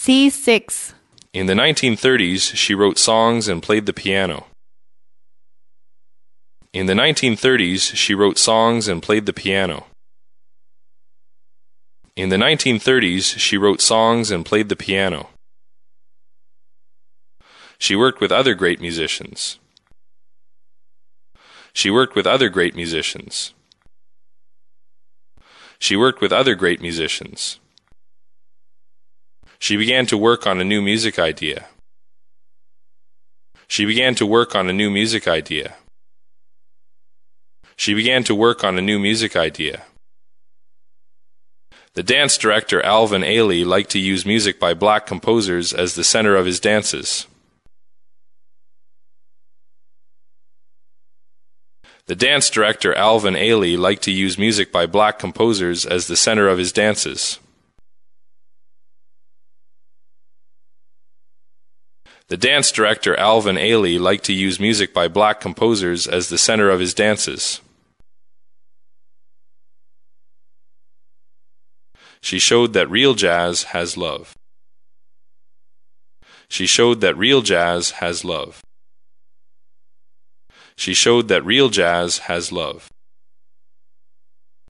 C6. In the 1930s, she wrote songs and played the piano. In the 1930s, she wrote songs and played the piano. In the 1930s, she wrote songs and played the piano. She worked with other great musicians. She worked with other great musicians. She worked with other great musicians. She began to work on a new music idea. She began to work on a new music idea. She began to work on a new music idea. The dance director Alvin Ailey liked to use music by black composers as the center of his dances. The dance director Alvin Ailey liked to use music by black composers as the center of his dances. The dance director Alvin Ailey liked to use music by black composers as the center of his dances. She showed that real jazz has love. She showed that real jazz has love. She showed that real jazz has love.